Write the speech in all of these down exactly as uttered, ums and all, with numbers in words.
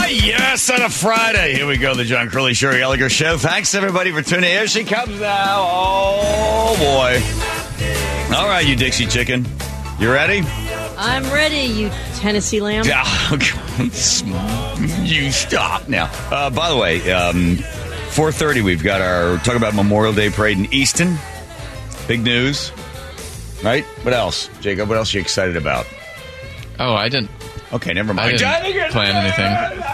Ah, yes, on a Friday. Here we go, the John Curley, Sherry Gallagher Show. Thanks, everybody, for tuning in. Here she comes now. Oh, boy. All right, you Dixie chicken. You ready? I'm ready, you Tennessee lamb. Yeah, you stop now. Uh, by the way, um, four thirty, we've got our talk about Memorial Day Parade in Easton. Big news, right? What else? Jacob, what else are you excited about? Oh, I didn't. Okay, never mind. I didn't plan anything.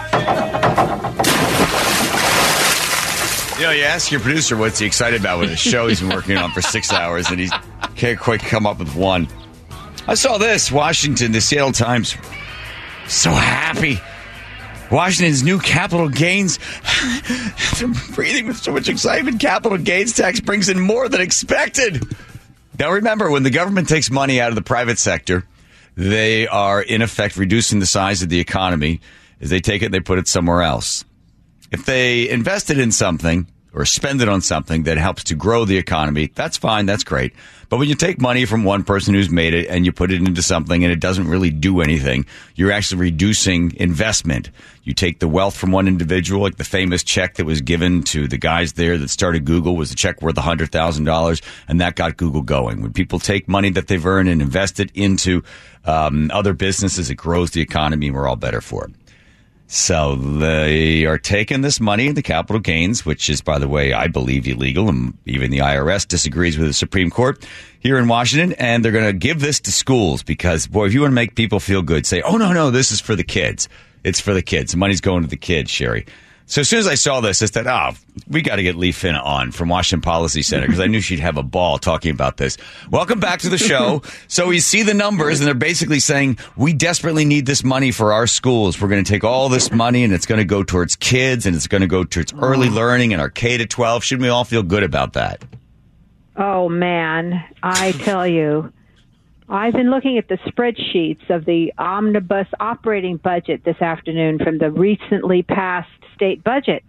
You know, you ask your producer what's he excited about with a show he's been working on for six hours, and he can't quite come up with one. I saw this. Washington, the Seattle Times, so happy. Washington's new capital gains. They're breathing with so much excitement. Capital gains tax brings in more than expected. Now, remember, when the government takes money out of the private sector, they are, in effect, reducing the size of the economy. As they take it and they put it somewhere else. If they invest it in something or spend it on something that helps to grow the economy, that's fine, that's great. But when you take money from one person who's made it and you put it into something and it doesn't really do anything, you're actually reducing investment. You take the wealth from one individual, like the famous check that was given to the guys there that started Google was a check worth one hundred thousand dollars, and that got Google going. When people take money that they've earned and invest it into um, other businesses, it grows the economy, and we're all better for it. So they are taking this money in the capital gains, which is, by the way, I believe illegal, and even the I R S disagrees with the Supreme Court here in Washington, and they're going to give this to schools because, boy, if you want to make people feel good, say, oh, no, no, this is for the kids. It's for the kids. The money's going to the kids, Sherry. So as soon as I saw this, I said, oh, we got to get Lee Finna on from Washington Policy Center because I knew she'd have a ball talking about this. Welcome back to the show. So you see the numbers, and they're basically saying, we desperately need this money for our schools. We're going to take all this money, and it's going to go towards kids, and it's going to go towards early learning and our K to twelve. Shouldn't we all feel good about that? Oh, man, I tell you. I've been looking at the spreadsheets of the omnibus operating budget this afternoon from the recently passed state budget.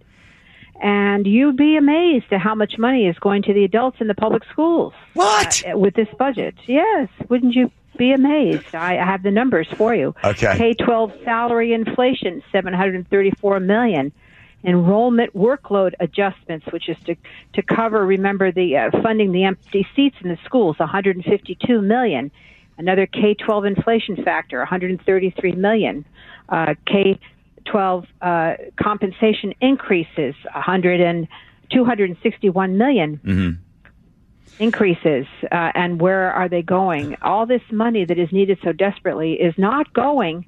And you'd be amazed at how much money is going to the adults in the public schools. What? Uh, with this budget. Yes. Wouldn't you be amazed? I, I have the numbers for you. Okay. K twelve salary inflation, seven hundred thirty-four million dollars. Enrollment workload adjustments, which is to, to cover, remember, the uh, funding the empty seats in the schools, one hundred fifty-two million dollars. Another K twelve inflation factor, one hundred thirty-three million dollars. Uh, K twelve uh, compensation increases, one hundred and two hundred sixty-one million dollars. Mm-hmm. Increases. Uh, and where are they going? All this money that is needed so desperately is not going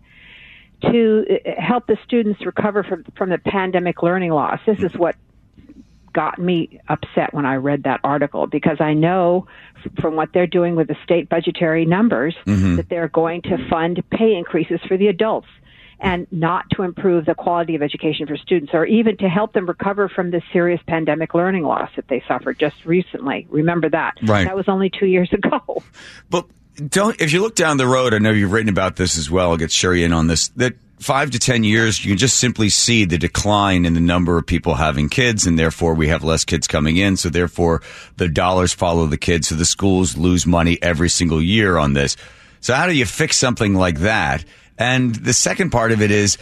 to help the students recover from, from the pandemic learning loss. This is what got me upset when I read that article, because I know from what they're doing with the state budgetary numbers mm-hmm. that they're going to fund pay increases for the adults and not to improve the quality of education for students or even to help them recover from the serious pandemic learning loss that they suffered just recently. Remember that. Right. That was only two years ago. But don't, if you look down the road, I know you've written about this as well. I'll get Sherry in on this, that five to ten years, you can just simply see the decline in the number of people having kids, and therefore we have less kids coming in. So therefore the dollars follow the kids. So the schools lose money every single year on this. So how do you fix something like that? And the second part of it is,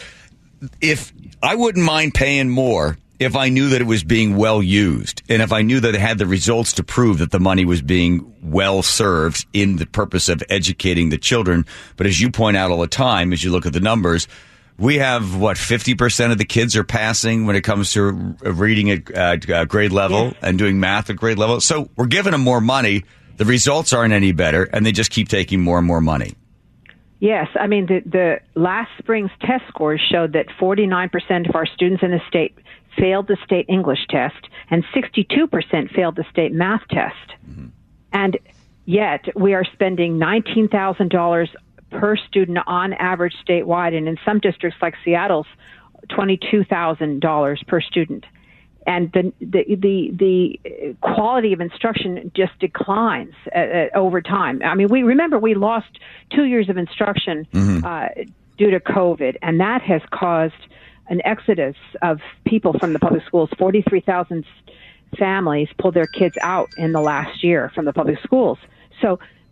if I wouldn't mind paying more if I knew that it was being well used, and if I knew that it had the results to prove that the money was being well served in the purpose of educating the children. But as you point out all the time, as you look at the numbers, we have, what, fifty percent of the kids are passing when it comes to reading at uh, grade level yeah. and doing math at grade level. So we're giving them more money. The results aren't any better, and they just keep taking more and more money. Yes. I mean, the, the last spring's test scores showed that forty-nine percent of our students in the state failed the state English test, and sixty-two percent failed the state math test. Mm-hmm. And yet we are spending nineteen thousand dollars per student on average statewide, and in some districts like Seattle's, twenty-two thousand dollars per student. And the, the the the quality of instruction just declines uh, uh, over time. I mean, we remember we lost two years of instruction mm-hmm. uh, due to COVID, and that has caused an exodus of people from the public schools. forty-three thousand families pulled their kids out in the last year from the public schools. So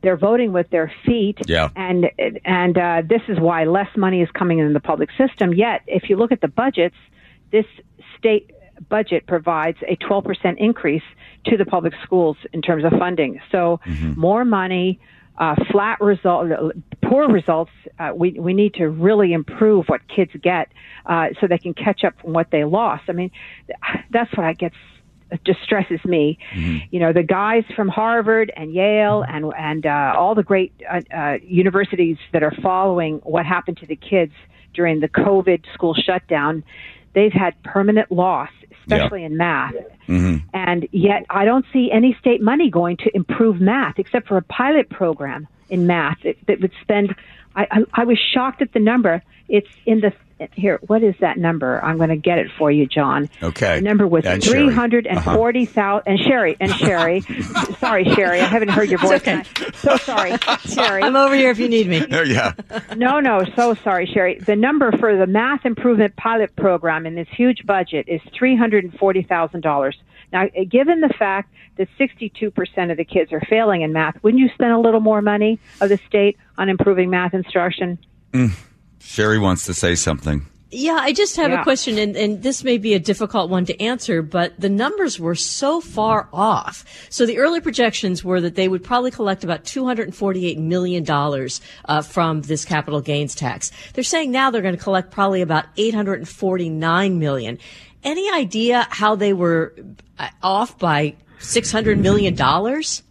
they're voting with their feet. Yeah. And and uh, this is why less money is coming in the public system. Yet, if you look at the budgets, this state budget provides a twelve percent increase to the public schools in terms of funding. So mm-hmm. more money, uh, flat result, poor results. Uh, we we need to really improve what kids get uh, so they can catch up from what they lost. I mean, that's what I get. Distresses me. Mm-hmm. You know, the guys from Harvard and Yale and and uh, all the great uh, uh, universities that are following what happened to the kids during the COVID school shutdown, they've had permanent loss, especially yeah. in math. Mm-hmm. And yet I don't see any state money going to improve math except for a pilot program in math that, that would spend, I, I, I was shocked at the number. It's in the, here, what is that number? I'm going to get it for you, John. Okay. The number was and three hundred forty thousand, uh-huh. and Sherry, and Sherry, sorry, Sherry, I haven't heard your voice. Okay. So sorry, Sherry. I'm over here if you need me. Oh, yeah. No, no, so sorry, Sherry. The number for the math improvement pilot program in this huge budget is three hundred forty thousand dollars. Now, given the fact that sixty-two percent of the kids are failing in math, wouldn't you spend a little more money of the state on improving math instruction? Mm. Sherry wants to say something. Yeah, I just have yeah. a question, and, and this may be a difficult one to answer, but the numbers were so far off. So the early projections were that they would probably collect about two hundred forty-eight million dollars uh, from this capital gains tax. They're saying now they're going to collect probably about eight hundred forty-nine million dollars. Any idea how they were off by six hundred million dollars?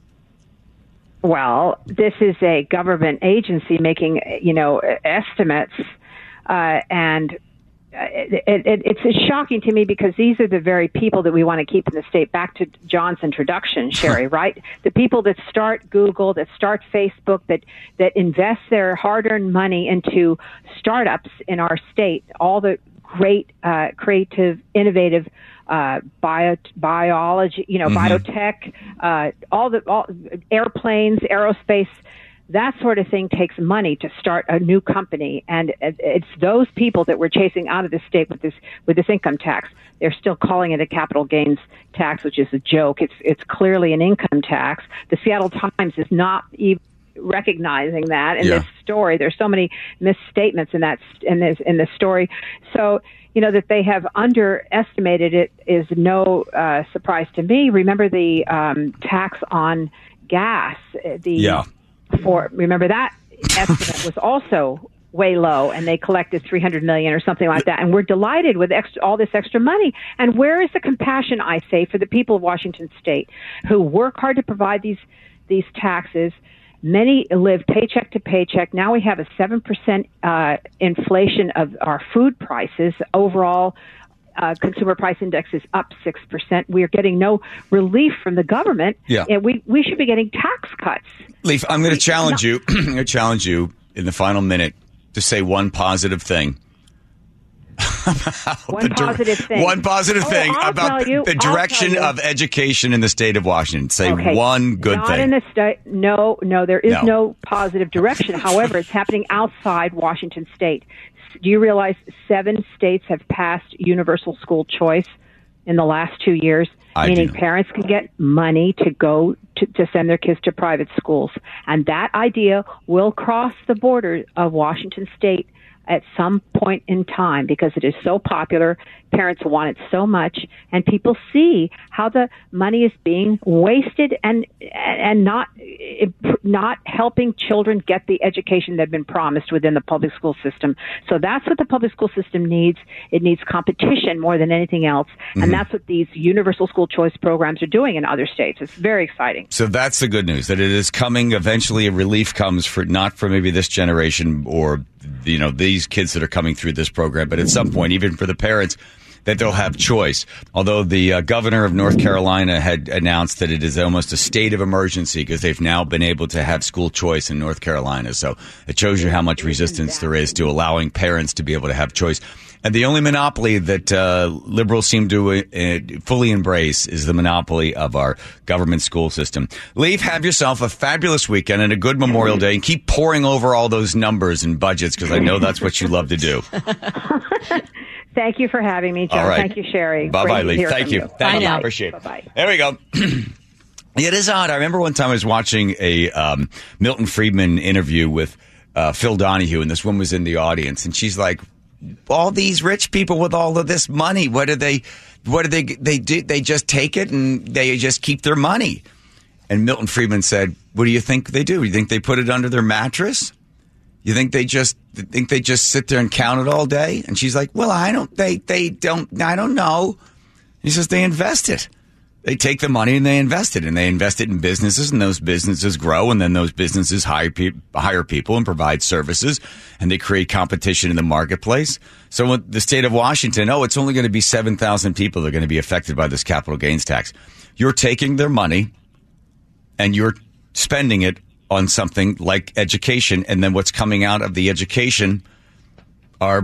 Well, this is a government agency making, you know, estimates, uh, and it, it, it's shocking to me because these are the very people that we want to keep in the state. Back to John's introduction, Sherry, right? The people that start Google, that start Facebook, that, that invest their hard-earned money into startups in our state, all the great, uh, creative, innovative Uh, bio, biology, you know, mm-hmm. biotech, uh, all the all, airplanes, aerospace, that sort of thing takes money to start a new company, and it's those people that we're chasing out of the state with this with this income tax. They're still calling it a capital gains tax, which is a joke. It's it's clearly an income tax. The Seattle Times is not even recognizing that in yeah. this story. There's so many misstatements in that in this in this story. So, you know, that they have underestimated it is no uh, surprise to me. Remember the um, tax on gas? The yeah. for remember that estimate was also way low, and they collected three hundred million or something like that. And we're delighted with extra, all this extra money. And where is the compassion, I say, for the people of Washington State who work hard to provide these these taxes? Many live paycheck to paycheck. Now we have a seven percent uh, inflation of our food prices. Overall, uh, consumer price index is up six percent. We are getting no relief from the government. Yeah. And we, we should be getting tax cuts. Leif, I'm going to challenge you. I'm going to challenge you in the final minute to say one positive thing. One positive thing. One positive oh, thing I'll about you, the direction of education in the state of Washington. Say okay. one good Not thing. In the sta- no, no, there is no. no positive direction. However, it's happening outside Washington State. Do you realize seven states have passed universal school choice in the last two years? I meaning do. Parents can get money to go to, to send their kids to private schools. And that idea will cross the border of Washington State at some point in time because it is so popular. Parents want it so much, and people see how the money is being wasted and and not not helping children get the education they've been promised within the public school system. So that's what the public school system needs. It needs competition more than anything else, and mm-hmm. that's what these universal school choice programs are doing in other states. It's very exciting. So that's the good news, that it is coming. Eventually, a relief comes for not for maybe this generation or you know these kids that are coming through this program, but at some point, even for the parents, that they'll have choice. Although the uh, governor of North Carolina had announced that it is almost a state of emergency because they've now been able to have school choice in North Carolina. So it shows you how much resistance there is to allowing parents to be able to have choice. And the only monopoly that uh, liberals seem to uh, fully embrace is the monopoly of our government school system. Leif, have yourself a fabulous weekend and a good Memorial Day, and keep pouring over all those numbers and budgets because I know that's what you love to do. Thank you for having me, Joe. All right. Thank you, Sherry. Bye-bye, Leif. Thank you. you. Thank Bye you. now. Appreciate it. Bye-bye. There we go. Yeah, it is odd. I remember one time I was watching a um, Milton Friedman interview with uh, Phil Donahue, and this woman was in the audience, and she's like, all these rich people with all of this money, what do they, what do they, they do? They just take it and they just keep their money. And Milton Friedman said, what do you think they do? You think they put it under their mattress? You think they just think they just sit there and count it all day? And she's like, well, I don't, they, they don't, I don't know. He says they invest it. They take the money and they invest it, and they invest it in businesses, and those businesses grow, and then those businesses hire, pe- hire people and provide services, and they create competition in the marketplace. So with the state of Washington, oh, it's only going to be seven thousand people that are going to be affected by this capital gains tax. You're taking their money and you're spending it on something like education, and then what's coming out of the education are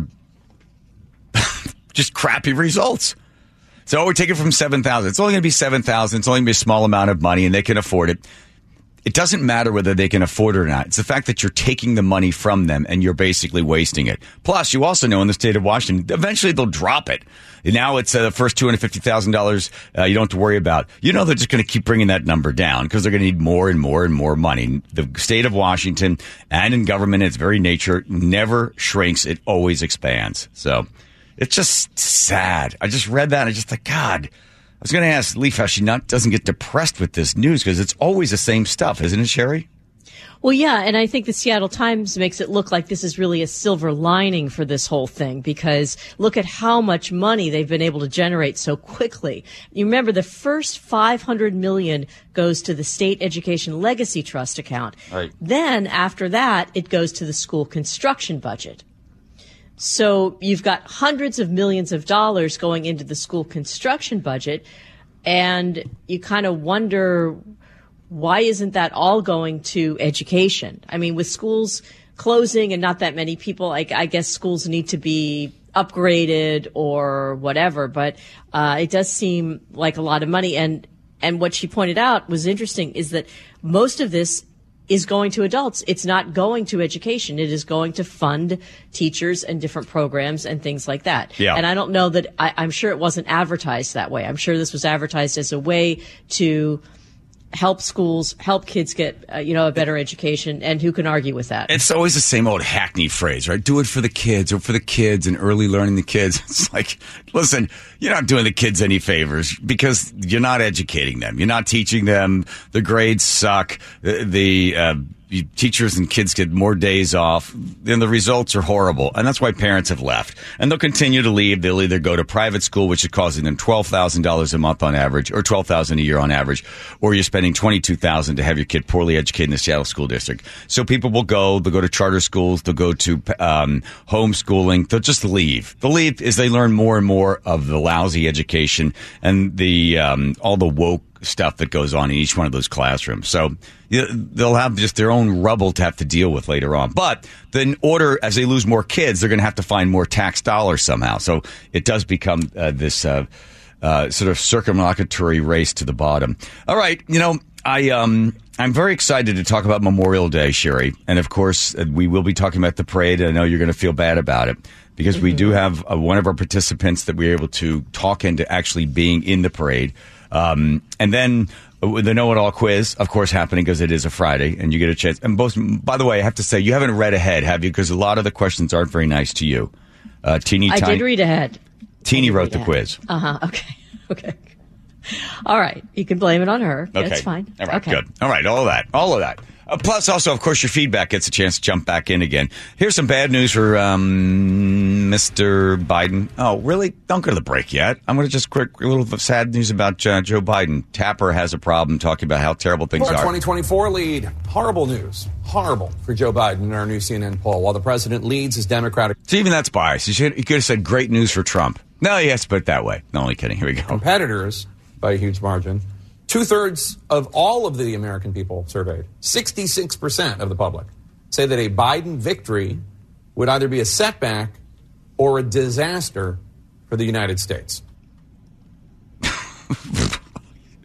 just crappy results. So we're taking from seven thousand. It's only going to be seven thousand. It's only going to be a small amount of money, and they can afford it. It doesn't matter whether they can afford it or not. It's the fact that you're taking the money from them and you're basically wasting it. Plus, you also know in the state of Washington, eventually they'll drop it. Now it's uh, the first two hundred fifty thousand dollars uh, you don't have to worry about. You know they're just going to keep bringing that number down because they're going to need more and more and more money. The state of Washington and in government, its very nature, never shrinks. It always expands. So it's just sad. I just read that and I just thought, God, I was going to ask Leaf how she not doesn't get depressed with this news because it's always the same stuff, isn't it, Sherry? Well, yeah, and I think the Seattle Times makes it look like this is really a silver lining for this whole thing because look at how much money they've been able to generate so quickly. You remember the first five hundred million dollars goes to the State Education Legacy Trust account. Right. Then after that, it goes to the school construction budget. So you've got hundreds of millions of dollars going into the school construction budget, and you kind of wonder, why isn't that all going to education? I mean, with schools closing and not that many people, I, I guess schools need to be upgraded or whatever, but uh, it does seem like a lot of money. And, and what she pointed out was interesting is that most of this is going to adults. It's not going to education. It is going to fund teachers and different programs and things like that. Yeah. And I don't know that, I, I'm sure it wasn't advertised that way. I'm sure this was advertised as a way to help schools, help kids get, uh, you know, a better education. And who can argue with that? It's always the same old hackneyed phrase, right? Do it for the kids or for the kids and early learning the kids. It's like, listen, you're not doing the kids any favors because you're not educating them. You're not teaching them. The grades suck. The, the uh, teachers and kids get more days off. And the results are horrible. And that's why parents have left. And they'll continue to leave. They'll either go to private school, which is costing them twelve thousand dollars a month on average, or twelve thousand dollars a year on average, or you're spending twenty-two thousand dollars to have your kid poorly educated in the Seattle School District. So people will go. They'll go to charter schools. They'll go to um, homeschooling. They'll just leave. They'll leave as they learn more and more of the lousy education and the um, all the woke stuff that goes on in each one of those classrooms. So you know, they'll have just their own rubble to have to deal with later on. But in order, as they lose more kids, they're going to have to find more tax dollars somehow. So it does become uh, this uh, uh, sort of circumlocutory race to the bottom. All right, you know, I um, I'm very excited to talk about Memorial Day, Sherry, and of course uh, we will be talking about the parade. I know you're going to feel bad about it because mm-hmm. we do have uh, one of our participants that we're able to talk into actually being in the parade. Um, and then uh, the know-it-all quiz, of course, happening because it is a Friday, and you get a chance. And both, by the way, I have to say, you haven't read ahead, have you? Because a lot of the questions aren't very nice to you. Uh, Teeny, I tiny, did read ahead. Teeny wrote the ahead. quiz. Uh-huh. Okay. Okay. All right. You can blame it on her. Okay. That's fine. All right. Okay. Good. All right. All of that. All of that. Uh, plus, also, of course, your feedback gets a chance to jump back in again. Here's some bad news for um, Mister Biden. Oh, really? Don't go to the break yet. I'm going to just quick a little sad news about uh, Joe Biden. Tapper has a problem talking about how terrible things for our are. twenty twenty-four lead. Horrible news. Horrible for Joe Biden in our new C N N poll. While the president leads his Democratic... So even that's biased. He, should, he could have said great news for Trump. No, he has to put it that way. No, only kidding. Here we go. Competitors, by a huge margin... Two-thirds of all of the American people surveyed, sixty-six percent of the public, say that a Biden victory would either be a setback or a disaster for the United States.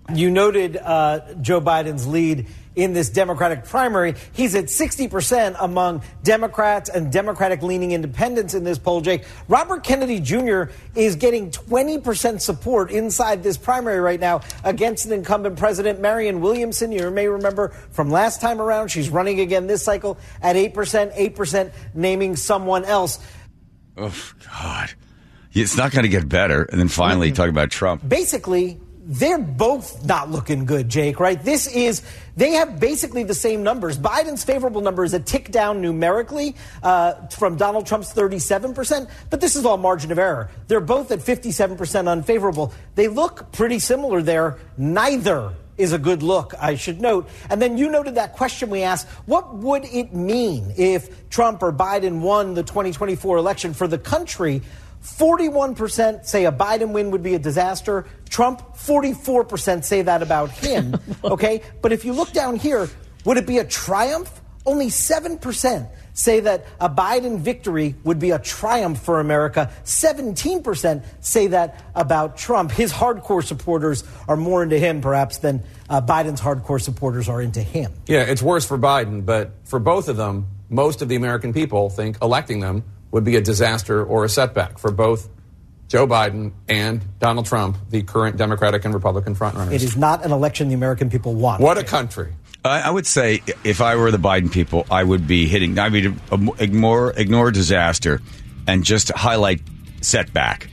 You noted uh, Joe Biden's lead in this Democratic primary. He's at sixty percent among Democrats and Democratic-leaning independents in this poll, Jake. Robert Kennedy Junior is getting twenty percent support inside this primary right now against an incumbent president, Marianne Williamson. You may remember from last time around, she's running again this cycle at eight percent, eight percent naming someone else. Oh, God. It's not going to get better. And then finally, mm-hmm. talk about Trump. Basically, they're both not looking good, Jake, right? This is, they have basically the same numbers. Biden's favorable number is a tick down numerically uh, from Donald Trump's thirty-seven percent, but this is all margin of error. They're both at fifty-seven percent unfavorable. They look pretty similar there. Neither is a good look, I should note. And then you noted that question we asked, what would it mean if Trump or Biden won the twenty twenty-four election for the country? forty-one percent say a Biden win would be a disaster. Trump, forty-four percent say that about him. Okay, but if you look down here, would it be a triumph? Only seven percent say that a Biden victory would be a triumph for America. seventeen percent say that about Trump. His hardcore supporters are more into him, perhaps, than uh, Biden's hardcore supporters are into him. Yeah, it's worse for Biden, but for both of them, most of the American people think electing them would be a disaster or a setback for both Joe Biden and Donald Trump, the current Democratic and Republican frontrunners. It is not an election the American people want. What a country. I, I would say if I were the Biden people, I would be hitting, I would ignore, ignore disaster and just highlight setback.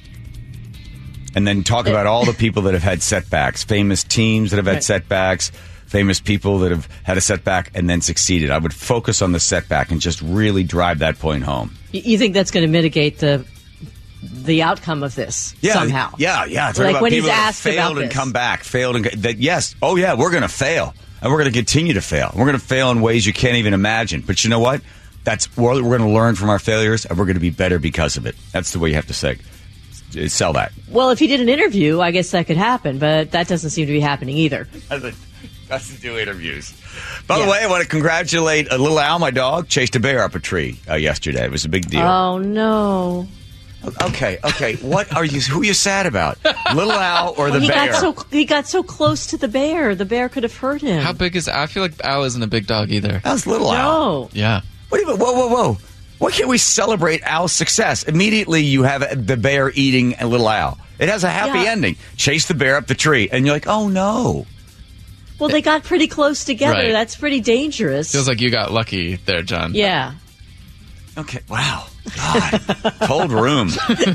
And then talk about all the people that have had setbacks, famous teams that have had right. setbacks, famous people that have had a setback and then succeeded. I would focus on the setback and just really drive that point home. You think that's going to mitigate the the outcome of this yeah, somehow? Yeah, yeah. Talk like about when people he's that asked failed about and this. come back, failed and that. Yes, oh yeah, we're going to fail, and we're going to continue to fail. We're going to fail in ways you can't even imagine. But you know what? That's we're, we're going to learn from our failures, and we're going to be better because of it. That's the way you have to say. Sell that. Well, if he did an interview, I guess that could happen, but that doesn't seem to be happening either. Doesn't do interviews. By yeah. the way, I want to congratulate uh, little Al, my dog, chased a bear up a tree uh, yesterday. It was a big deal. Oh, no. Okay, okay. What are you? Who are you sad about? Little Al or the well, he bear? Got so, he got so close to the bear. The bear could have hurt him. How big is Al? I feel like Al isn't a big dog either. Al's little no. Al. Yeah. What do you, whoa, whoa, whoa. Why can't we celebrate Al's success? Immediately you have the bear eating a little Al. It has a happy yeah. ending. Chase the bear up the tree, and you're like, oh, no. Well, they got pretty close together. Right. That's pretty dangerous. Feels like you got lucky there, John. Yeah. Okay. Wow. God. Cold room.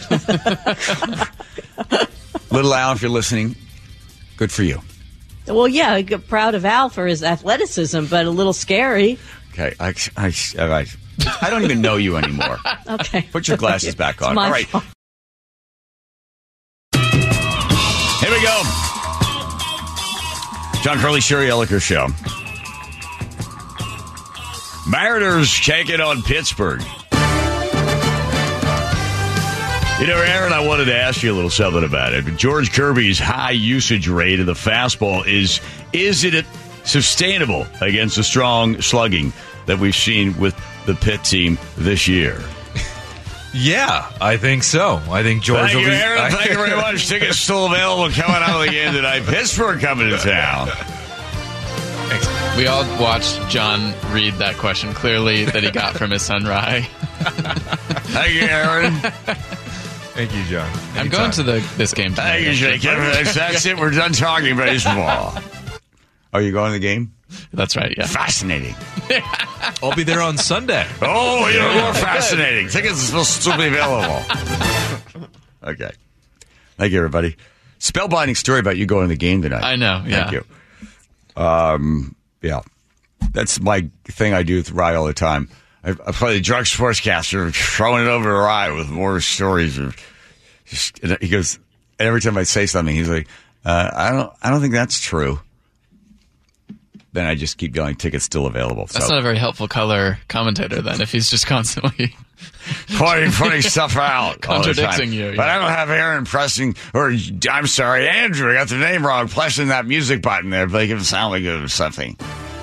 Little Al, if you're listening, good for you. Well, yeah, I get proud of Al for his athleticism, but a little scary. Okay. I, I, I, I don't even know you anymore. Okay. Put your glasses back on. It's my All right. fault. Here we go. John Curley, Sherry Elliker Show. Mariners take it on Pittsburgh. You know, Aaron, I wanted to ask you a little something about it. George Kirby's high usage rate of the fastball, is is it sustainable against the strong slugging that we've seen with the Pitt team this year? Yeah, I think so. I think George Thank will you, be... Aaron. Thank you very much. Tickets still available coming out of the game tonight. Pittsburgh coming to town. Thanks. We all watched John read that question clearly that he got from his son, Rye. Thank you, Aaron. Thank you, John. I'm Anytime. going to the this game tonight. Thank you, Jake. That's, that's it. We're done talking baseball. Are you going to the game? That's right, yeah. Fascinating. I'll be there on Sunday. Oh, you're more fascinating. Tickets will still be available. Okay. Thank you, everybody. Spellbinding story about you going to the game tonight. I know, yeah. Thank you. Um, yeah. That's my thing I do with Rye all the time. I, I play the drunk sportscaster, throwing it over to Rye with more stories. Of just, he goes, and every time I say something, he's like, uh, I don't I don't think that's true. Then I just keep yelling, tickets still available. That's so. not a very helpful color commentator, then, if he's just constantly pointing, pointing stuff out. Contradicting you. Yeah. But I don't have Aaron pressing, or I'm sorry, Andrew, I got the name wrong, pressing that music button there, making it sound like it was something.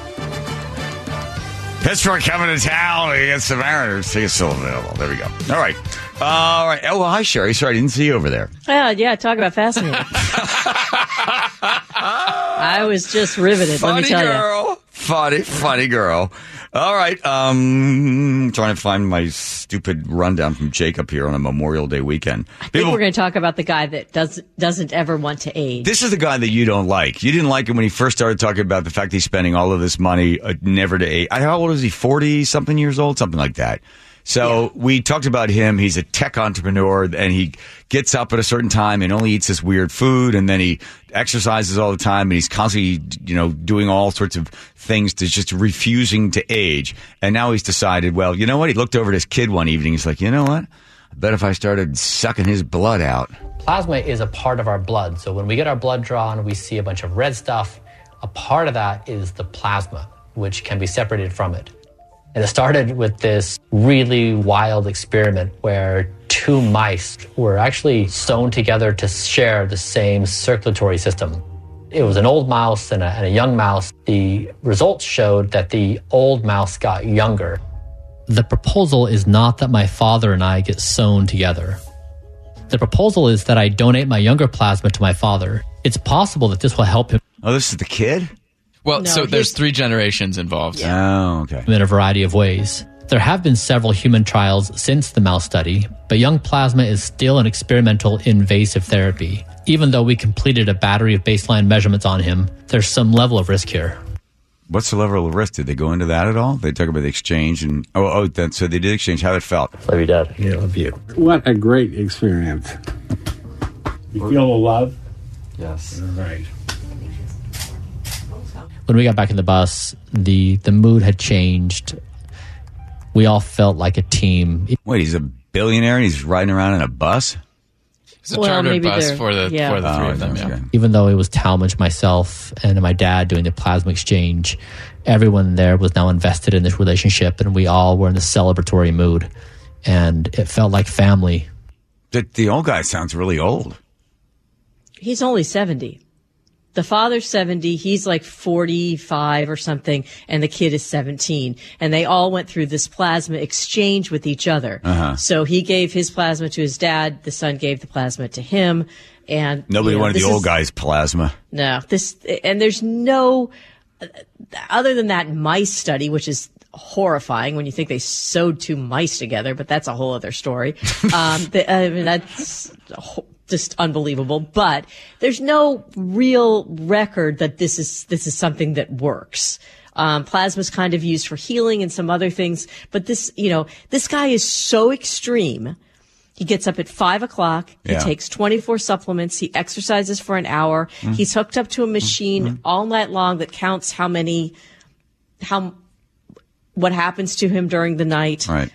Pittsburgh coming to town against the Mariners. Tickets still available. There we go. All right. All right. Oh, well, hi, Sherry. Sorry, I didn't see you over there. Uh, yeah, talk about fascinating. I was just riveted. Funny let me tell girl. you. Funny, funny girl. All right. Um, trying to find my stupid rundown from Jacob here on a Memorial Day weekend. I think we're going to talk about the guy that does, doesn't ever want to age. This is the guy that you don't like. You didn't like him when he first started talking about the fact he's spending all of this money uh, never to age. How old is he? forty-something years old? Something like that. So yeah. we talked about him. He's a tech entrepreneur, and he gets up at a certain time and only eats this weird food, and then he exercises all the time, and he's constantly, you know, doing all sorts of things to just refusing to age. And now he's decided, well, you know what? He looked over at his kid one evening. He's like, you know what? I bet if I started sucking his blood out. Plasma is a part of our blood. So when we get our blood drawn, we see a bunch of red stuff. A part of that is the plasma, which can be separated from it. And it started with this really wild experiment where two mice were actually sewn together to share the same circulatory system. It was an old mouse and a, and a young mouse. The results showed that the old mouse got younger. The proposal is not that my father and I get sewn together. The proposal is that I donate my younger plasma to my father. It's possible that this will help him. Oh, this is the kid? Well, No, so there's he's- three generations involved. Oh, okay. in a variety of ways. There have been several human trials since the mouse study, but young plasma is still an experimental invasive therapy. Even though we completed a battery of baseline measurements on him, there's some level of risk here. What's the level of risk? Did they go into that at all? They talk about the exchange and oh, oh, that, so they did exchange. How it felt? Love you, Dad. Yeah, love you. What a great experience. You feel the love? Yes. All right. When we got back in the bus, the, the mood had changed. We all felt like a team. Wait, he's a billionaire and he's riding around in a bus? It's a Well, chartered maybe bus they're- for the yeah. for the three Oh, of them. that's Yeah. good. Even though it was Talmadge, myself, and my dad doing the plasma exchange, everyone there was now invested in this relationship, and we all were in a celebratory mood. And it felt like family. The, the old guy sounds really old. He's only seventy. The father's seventy, he's like forty-five or something, and the kid is seventeen. And they all went through this plasma exchange with each other. Uh-huh. So he gave his plasma to his dad, the son gave the plasma to him, and Nobody you know, wanted the this old is- guy's plasma. No, this, and there's no, other than that mice study, which is horrifying when you think they sewed two mice together, but that's a whole other story. um, the, I mean, that's ho- just unbelievable. But there's no real record that this is this is something that works. Um, plasma's kind of used for healing and some other things, but this, you know, this guy is so extreme. He gets up at five o'clock. He Yeah. takes twenty-four supplements. He exercises for an hour. Mm. He's hooked up to a machine Mm-hmm. all night long that counts how many, how, what happens to him during the night. Right.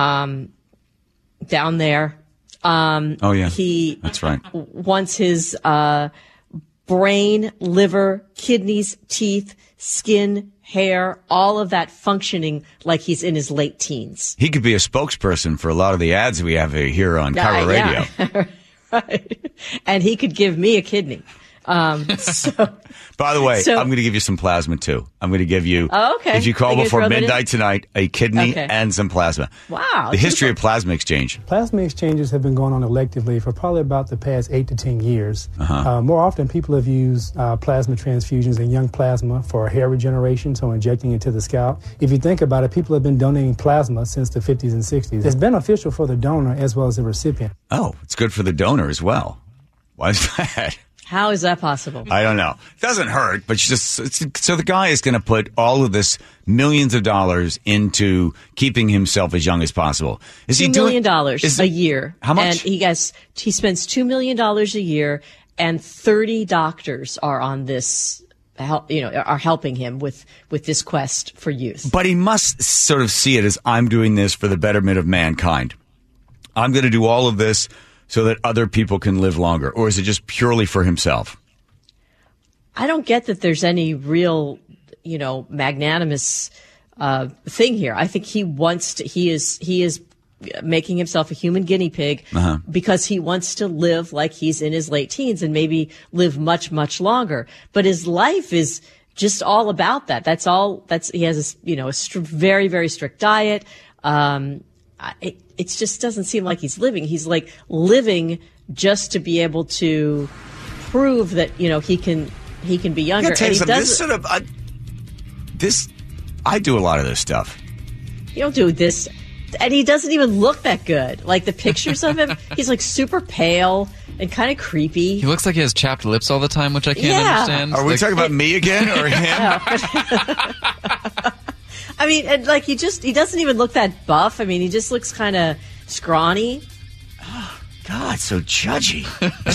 Down there. Um, Oh, yeah. He That's right. wants his uh, brain, liver, kidneys, teeth, skin, hair, all of that functioning like he's in his late teens. He could be a spokesperson for a lot of the ads we have here on Cairo Uh, Radio. yeah. Right. And he could give me a kidney. Um, so, By the way, So- I'm going to give you some plasma too. I'm going to give you, Oh, okay. if you call Are you gonna before throw that in? midnight tonight, a kidney Okay. and some plasma. Wow. The history of plasma exchange. Plasma exchanges have been going on electively for probably about the past eight to ten years. Uh-huh. Uh, more often, people have used uh, plasma transfusions and young plasma for hair regeneration, so injecting into the scalp. If you think about it, people have been donating plasma since the fifties and sixties. It's beneficial for the donor as well as the recipient. Oh, it's good for the donor as well. Why is that? How is that possible? I don't know. It doesn't hurt, but it's just it's, so the guy is going to put all of this millions of dollars into keeping himself as young as possible. Is he Two doing million dollars is a it- year. How much? And he gets he spends two million dollars a year, and thirty doctors are on this. Help, you know, are helping him with with this quest for youth. But he must sort of see it as I'm doing this for the betterment of mankind. I'm going to do all of this so that other people can live longer, or is it just purely for himself? I don't get that there's any real, you know, magnanimous uh, thing here. I think he wants to. He is. He is making himself a human guinea pig Uh-huh. because he wants to live like he's in his late teens and maybe live much, much longer. But his life is just all about that. That's all. That's he has a you know a str- very, very strict diet. Um, I- it it just doesn't seem like he's living. He's like living just to be able to prove that you know he can he can be I younger. gotta tell you And he something. does This sort of, I, this, I do a lot of this stuff. You don't do this. And he doesn't even look that good. Like the pictures of him, he's like super pale and kind of creepy. He looks like he has chapped lips all the time, which I can't Yeah. understand. Are we Like- talking about me again or him? I mean, and like he just, he doesn't even look that buff. I mean, he just looks kind of scrawny. God, so judgy.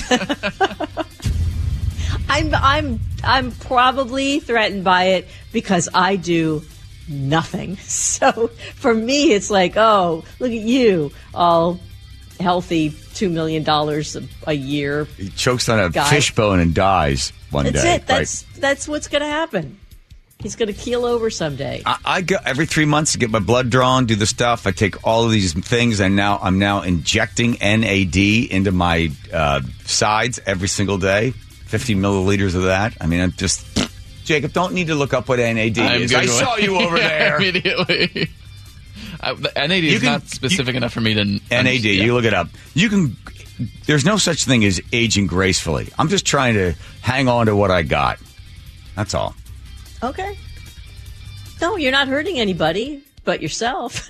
I'm, I'm, I'm probably threatened by it because I do nothing. So for me, it's like, oh, look at you, all healthy, two million dollars a, a year. He chokes on a Guy. fishbone and dies one That's day. it. That's that's what's going to happen. He's going to keel over someday. I, I go every three months to get my blood drawn, do the stuff. I take all of these things, and now I'm now injecting N A D into my uh, sides every single day. fifty milliliters of that. I mean, I'm just Jacob. Don't need to look up what N A D I'm is. good I with- saw you over Yeah, there. immediately. I, the N A D You is can- not specific enough for me to N A D. yeah. You look it up. You can. There's no such thing as aging gracefully. I'm just trying to hang on to what I got. That's all. Okay. No, you're not hurting anybody but yourself.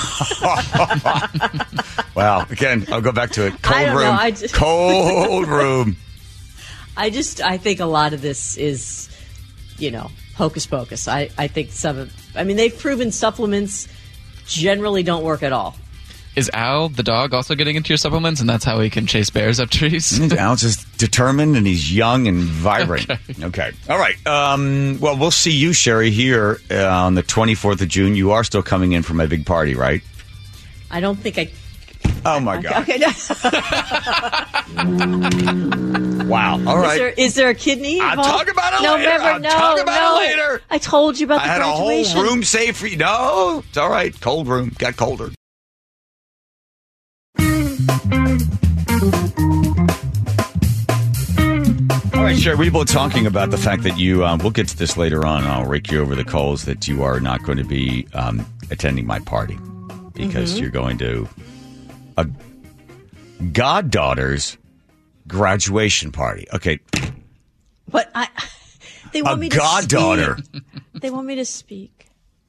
Well, again, I'll go back to it. Cold I don't room. know, I just- Cold room. I just, I think a lot of this is, you know, hocus pocus. I, I think some of, I mean, they've proven supplements generally don't work at all. Is Al, the dog, also getting into your supplements, and that's how he can chase bears up trees? Al's is determined, and he's young and vibrant. Okay. okay. All right. Um, well, we'll see you, Sherry, here uh, on the twenty-fourth of June. You are still coming in for my big party, right? I don't think I. Oh, my God. Okay, no. Wow. All right. Is there, is there a kidney? I'll involved? talk about it no, later. Remember, I'll no, talk about no. it later. I told you about I the had graduation. a whole room saved for you. No, it's all right. Cold room. Got colder. All right, Sherry, we were talking about the fact that you, um, we'll get to this later on. I'll rake you over the coals that you are not going to be um, attending my party because Mhm. you're going to a goddaughter's graduation party. Okay. But I, they want A me to goddaughter. speak. They want me to speak.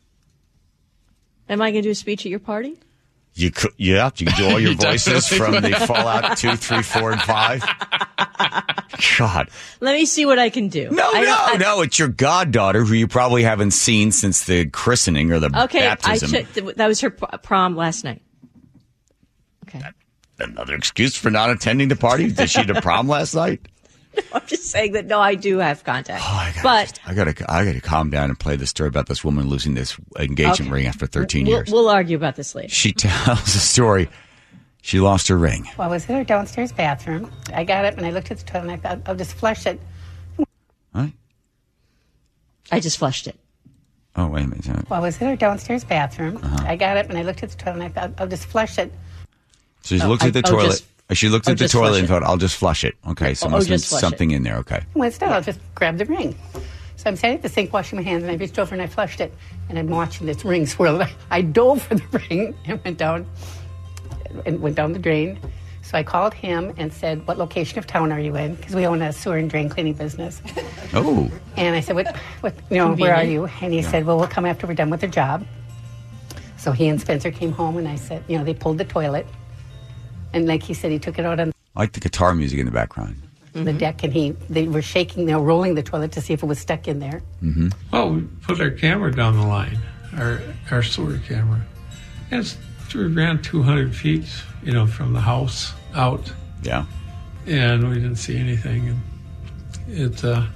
Am I going to do a speech at your party? You could, yeah, you can do all your You voices definitely from the will. Fallout two, three, four, and five. God. Let me see what I can do. No, I no, don't- I- no. It's your goddaughter who you probably haven't seen since the christening or the Okay, baptism. I should, that was her p- prom last night. Okay. Another excuse for not attending the party? Did she at a prom last night? I'm just saying that, no, I do have contact. Oh, but I gotta, I gotta calm down and play the story about this woman losing this engagement Okay. ring after thirteen we'll, years. we'll argue about this later. She tells a story. She lost her ring. Well, I was in her downstairs bathroom. I got up and I looked at the toilet and I thought, I'll just flush it. What? I just flushed it. Oh, wait a minute. Well, I was in her downstairs bathroom. Uh-huh. I got up and I looked at the toilet and I thought, I'll just flush it. So she Oh, looked I- at the oh, toilet. just- she looked oh, at the just toilet flush and it. thought, I'll just flush it. Okay, so Oh, must oh, have just flush something in there. Okay. Well, instead, I'll just grab the ring. So I'm sitting at the sink washing my hands and I reached over and I flushed it. And I'm watching this ring swirl. I dove for the ring and went down and went down the drain. So I called him and said, what location of town are you in? Because we own a sewer and drain cleaning business. Oh. And I said, what, what you know, where are you? And he Yeah. said, well, we'll come after we're done with the job. So he and Spencer came home and I said, you know, they pulled the toilet. And like he said, he took it out on I like the guitar music in the background. the deck and he they were shaking, they were rolling the toilet to see if it was stuck in there. Mm-hmm. Well, we put our camera down the line, our our sewer camera. And it's, we ran two hundred feet, you know, from the house out. Yeah. And we didn't see anything. And it, uh,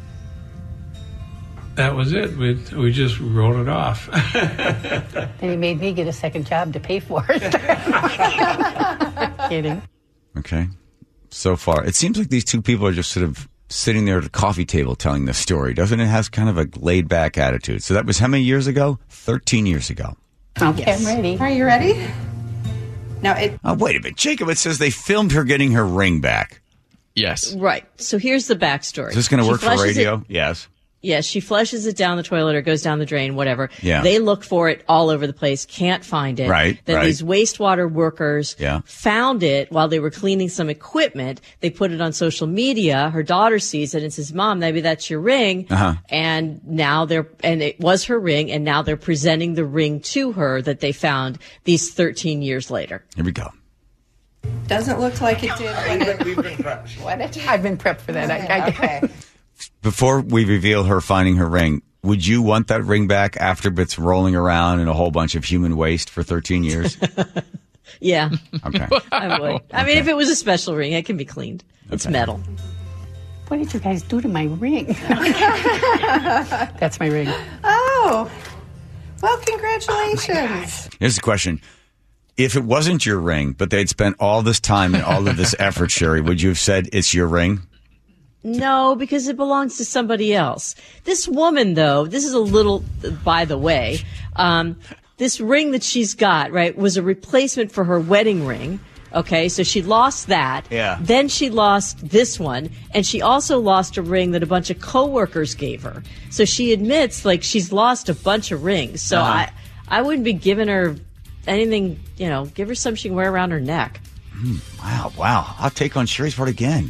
that was it. We, we just wrote it off. Then he made me get a second job to pay for it. Kidding. Okay. So far, it seems like these two people are just sort of sitting there at a coffee table telling this story, doesn't it? It has kind of a laid back attitude. So that was how many years ago? thirteen years ago. Okay, I'm ready. Are you ready? Now, it, Oh, wait a minute. Jacob, it says they filmed her getting her ring back. Yes. Right. So here's the backstory. Is this going to She work for flushes radio? it- Yes. Yeah, she flushes it down the toilet or goes down the drain, whatever. Yeah. They look for it all over the place, can't find it. Right, Then right. these wastewater workers Yeah. found it while they were cleaning some equipment. They put it on social media. Her daughter sees it and says, Mom, maybe that's your ring. Uh-huh. And now they're, and it was her ring, and now they're presenting the ring to her that they found these thirteen years later. Here we go. Doesn't look like it did when it. We've been prepped. What it I've been prepped for that. I, I, okay. Before we reveal her finding her ring, would you want that ring back after it's rolling around in a whole bunch of human waste for thirteen years? Yeah. Okay. I would. I mean, if it was a special ring, it can be cleaned. It's Okay. metal. What did you guys do to my ring? That's my ring. Oh, well, congratulations. Here's the question. If it wasn't your ring, but they'd spent all this time and all of this effort, Sherry, would you have said it's your ring? No, because it belongs to somebody else. This woman, though, this is a little, by the way, um, this ring that she's got, right, was a replacement for her wedding ring. Okay, so she lost that. Yeah. Then she lost this one, and she also lost a ring that a bunch of coworkers gave her. So she admits, like, she's lost a bunch of rings. So Uh-huh. I, I wouldn't be giving her anything, you know, give her something she can wear around her neck. Mm, wow, wow. I'll take on Sherry's part again.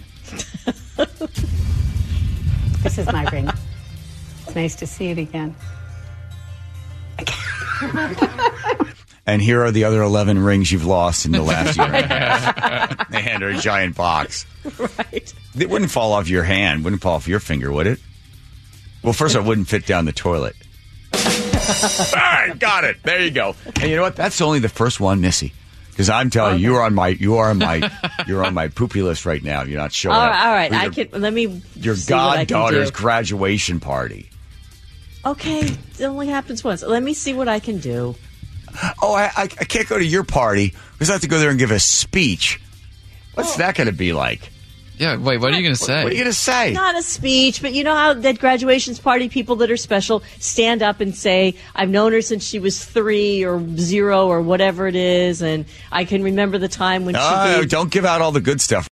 This is my ring. It's nice to see it again. And here are the other eleven rings you've lost in the last year and a half. They hand her a giant box. Right. It wouldn't fall off your hand, wouldn't fall off your finger, would it? Well, first of all, it wouldn't fit down the toilet. All right, got it. There you go. And you know what? That's only the first one, Missy. Because I'm telling you, you're on my, you are on my, you're on my poopy list right now. You're not showing All up. right, all right. for I your, can, let me your see what I can goddaughter's do. graduation party. Okay, it only happens once. Let me see what I can do. Oh, I, I, I can't go to your party because I have to go there and give a speech. What's that going to be like? Yeah, wait, what are you going to say? What are you going to say? Not a speech, but you know how at graduations party, people that are special stand up and say, I've known her since she was three or zero or whatever it is, and I can remember the time when she Oh, gave... don't give out all the good stuff.